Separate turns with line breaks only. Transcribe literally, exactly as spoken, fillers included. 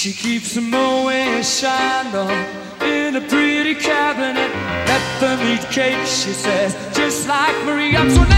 She keeps them always shine in a pretty cabinet. Let them eat cake, she says, just like Marie Antoinette.